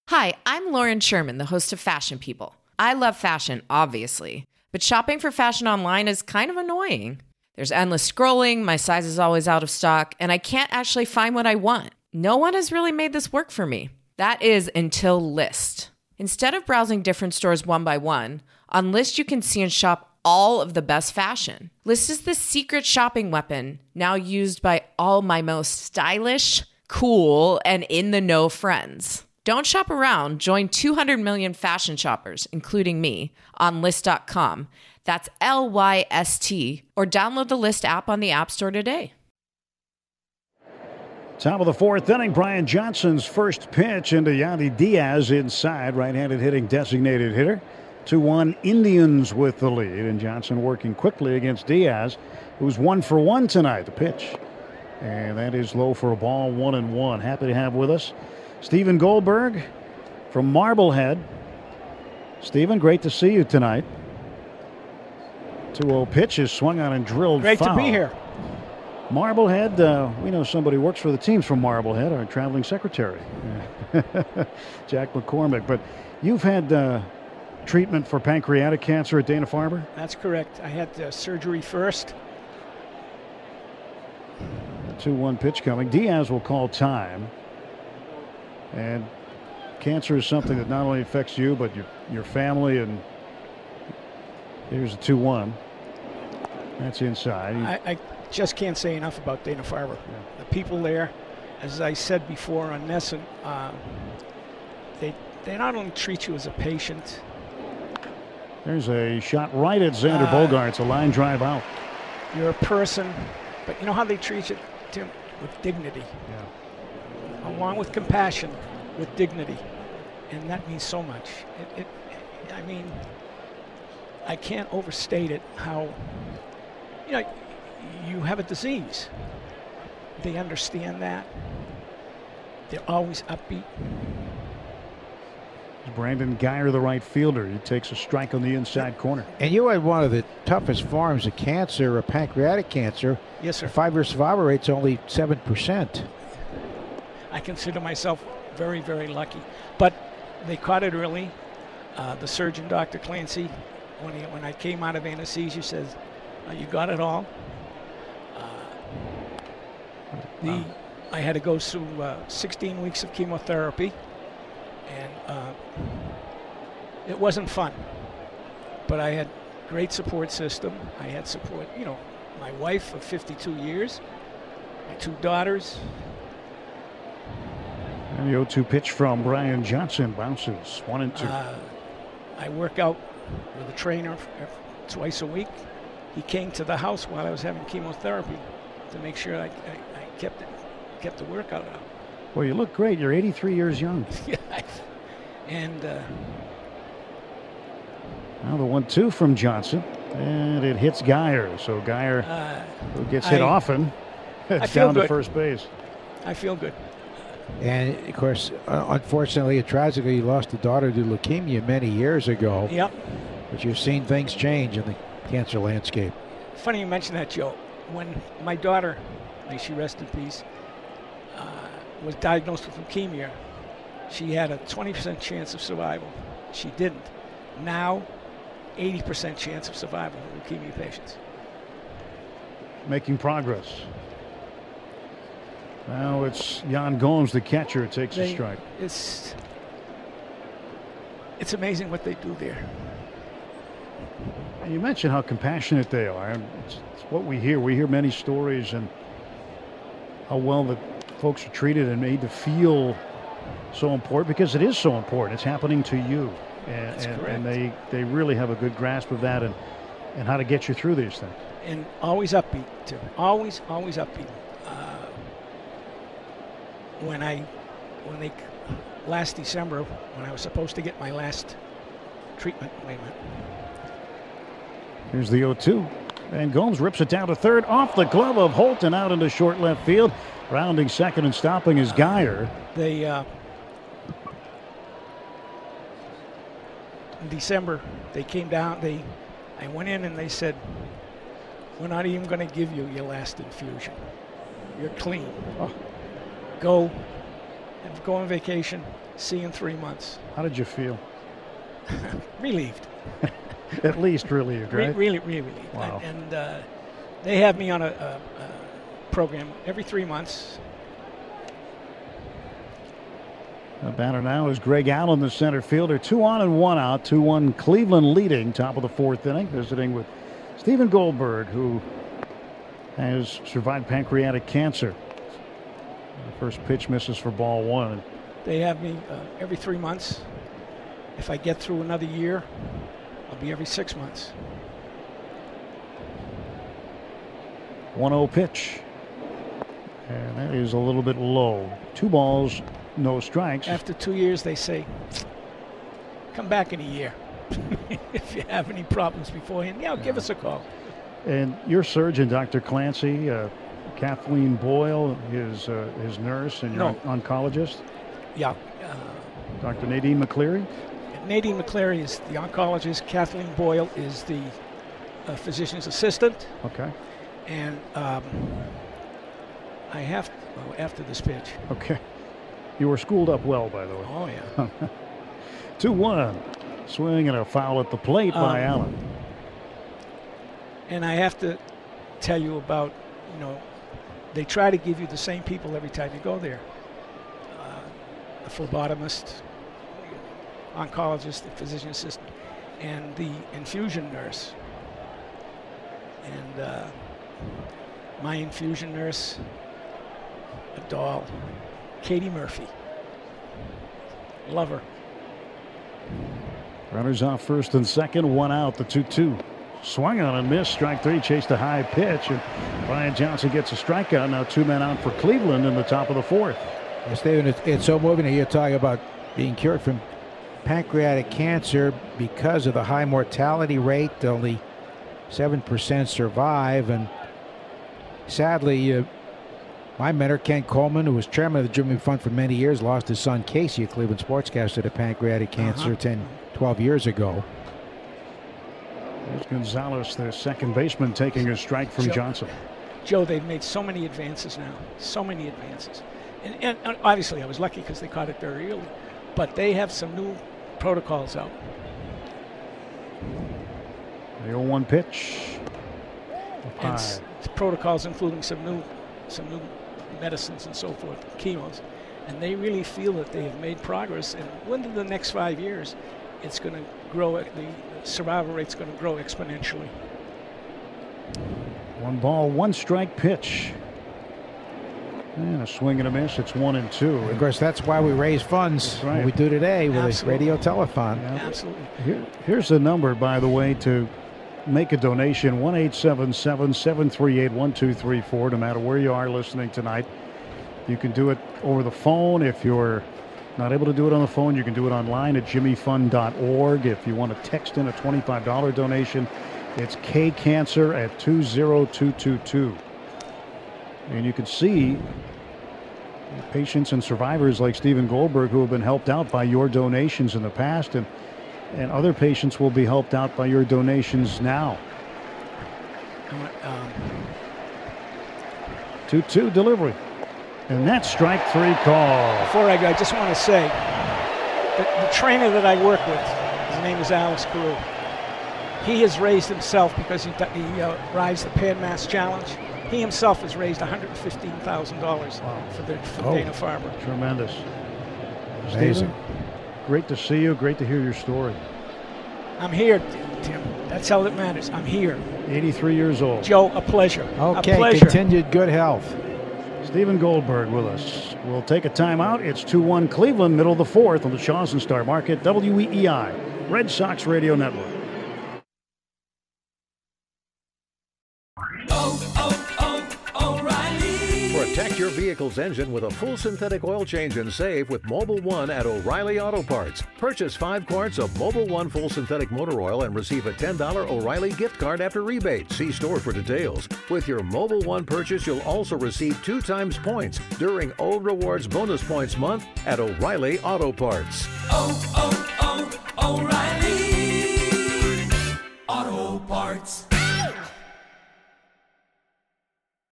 Hi, I'm Lauren Sherman, the host of Fashion People. I love fashion, obviously, but shopping for fashion online is kind of annoying. There's endless scrolling, my size is always out of stock, and I can't actually find what I want. No one has really made this work for me. That is until Lyst. Instead of browsing different stores one by one, on Lyst you can see and shop all of the best fashion. Lyst is the secret shopping weapon, now used by all my most stylish, cool, and in-the-know friends. Don't shop around. Join 200 million fashion shoppers, including me, on Lyst.com. That's Lyst, or download the Lyst app on the App Store today. Top of the fourth inning, Brian Johnson's first pitch into Yandy Diaz inside, right-handed hitting designated hitter. 2-1 Indians with the lead, and Johnson working quickly against Diaz, who's 1 for 1 tonight. The pitch, and that is low for a ball, 1-1. Happy to have with us Stephen Goldberg from Marblehead. Stephen, great to see you tonight. 2-0 pitch is swung on and drilled Great foul. to be here. Marblehead, we know somebody who works for the teams from Marblehead, our traveling secretary, Jack McCormick. But you've had treatment for pancreatic cancer at Dana-Farber? That's correct. I had surgery first. 2-1 pitch coming. Diaz will call time. And cancer is something that not only affects you, but your family. And here's a 2-1. That's inside. I just can't say enough about Dana-Farber. Yeah. The people there, as I said before on NESN, they not only treat you as a patient. There's a shot right at Xander Bogaerts, a line drive out. You're a person, but you know how they treat you, Tim? With dignity. Yeah. Along with compassion, with dignity. And that means so much. I mean, I can't overstate it how, you have a disease. They understand that. They're always upbeat. Brandon Guyer, the right fielder. He takes a strike on the inside corner. And you had one of the toughest forms of cancer, pancreatic cancer. Yes, sir. 5-year survival rate's only 7%. I consider myself very, very lucky. But they caught it early. The surgeon, Dr. Clancy, when I came out of anesthesia, says, you got it all. I had to go through 16 weeks of chemotherapy, and it wasn't fun. But I had great support system. I had support, my wife of 52 years, my 2 daughters. And the 0-2 pitch from Brian Johnson bounces 1-2. I work out with a trainer twice a week. He came to the house while I was having chemotherapy to make sure I kept the workout up. Well, you look great. You're 83 years young. Yeah. And now the 1-2 from Johnson, and it hits Guyer. So Guyer, who gets hit often, it's down to first base. I feel good. And, of course, unfortunately and tragically, you lost a daughter to leukemia many years ago. Yep. But you've seen things change in the cancer landscape. Funny you mention that, Joe. When my daughter, may she rest in peace, was diagnosed with leukemia, she had a 20% chance of survival. She didn't. Now, 80% chance of survival for leukemia patients. Making progress. Now it's Yan Gomes, the catcher, takes a strike. It's amazing what they do there. And you mentioned how compassionate they are. It's what we hear. We hear many stories and how well the folks are treated and made to feel so important, because it is so important. It's happening to you. And they really have a good grasp of that and how to get you through these things. And always upbeat, too. Always upbeat. Last December, when I was supposed to get my last treatment, Here's the 0-2. And Gomes rips it down to third, off the glove of Holton, out into short left field. Rounding second and stopping is Guyer. In December, they came down. I went in and they said, "We're not even going to give you your last infusion. You're clean. Go and go on vacation, see you in 3 months. How did you feel? Relieved. At least relieved, right? Really relieved. Wow. And they have me on a program every 3 months. The batter now is Greg Allen, the center fielder. 2 on and 1 out. 2-1 Cleveland leading, top of the 4th inning. Visiting with Stephen Goldberg, who has survived pancreatic cancer. The first pitch misses for ball 1. They have me every 3 months. If I get through another year, I'll be every 6 months. 1-0 pitch. And that is a little bit low. 2 balls, no strikes. After 2 years, they say, come back in a year. If you have any problems beforehand, give us a call. And your surgeon, Dr. Clancy, Kathleen Boyle, his nurse, and your oncologist? Yeah. Dr. Nadine McCleary? Nadine McCleary is the oncologist. Kathleen Boyle is the physician's assistant. Okay. And I have after this pitch. Okay. You were schooled up well, by the way. Oh, yeah. 2-1. Swing and a foul at the plate by Allen. And I have to tell you about, they try to give you the same people every time you go there. The phlebotomist, oncologist, the physician assistant, and the infusion nurse. And my infusion nurse, a doll, Katie Murphy. Love her. Runners off first and second, 1 out, the 2-2. Swung on and missed. Strike 3, chased a high pitch, and Brian Johnson gets a strikeout. Now 2 men out for Cleveland in the top of the 4th. Well, Stephen, it's so moving to hear talking about being cured from pancreatic cancer because of the high mortality rate. Only 7% survive, and sadly, my mentor, Ken Coleman, who was chairman of the Jimmy Fund for many years, lost his son Casey, a Cleveland sportscaster, to pancreatic cancer 12 years ago. There's Gonzalez, the second baseman, taking a strike from Johnson. Joe, they've made so many advances now. So many advances. And obviously I was lucky because they caught it very early. But they have some new protocols out. The 0-1 pitch. And protocols including some new medicines and so forth, chemos. And they really feel that they have made progress. And within the next 5 years, it's going to grow, the survival rate's going to grow exponentially. 1 ball, 1 strike pitch. And a swing and a miss. It's 1-2. Of course, that's why we raise funds. What we do today with a radio telethon. Yeah. Absolutely. Here's the number, by the way, to make a donation. 1-877-738-1234. No matter where you are listening tonight, you can do it over the phone. If you're not able to do it on the phone, you can do it online at jimmyfund.org. If you want to text in a $25 donation, it's K-Cancer at 20222. And you can see patients and survivors like Stephen Goldberg who have been helped out by your donations in the past, and other patients will be helped out by your donations now. 2-2 delivery. And that's strike 3 call. Before I go, I just want to say the trainer that I work with, his name is Alex Carew. He has raised himself because he rides the Pan Mass Challenge. He himself has raised $115,000 for Dana-Farber. Tremendous. Amazing. Stephen, great to see you. Great to hear your story. I'm here, Tim. That's all that matters. I'm here. 83 years old. Joe, a pleasure. Okay, a pleasure. Continued good health. Stephen Goldberg with us. We'll take a timeout. It's 2-1 Cleveland, middle of the 4th on the Shaw's and Star Market, WEEI, Red Sox Radio Network. Protect your vehicle's engine with a full synthetic oil change and save with Mobil 1 at O'Reilly Auto Parts. Purchase 5 quarts of Mobil 1 full synthetic motor oil and receive a $10 O'Reilly gift card after rebate. See store for details. With your Mobil 1 purchase, you'll also receive 2 times points during O Rewards Bonus Points Month at O'Reilly Auto Parts. O'Reilly.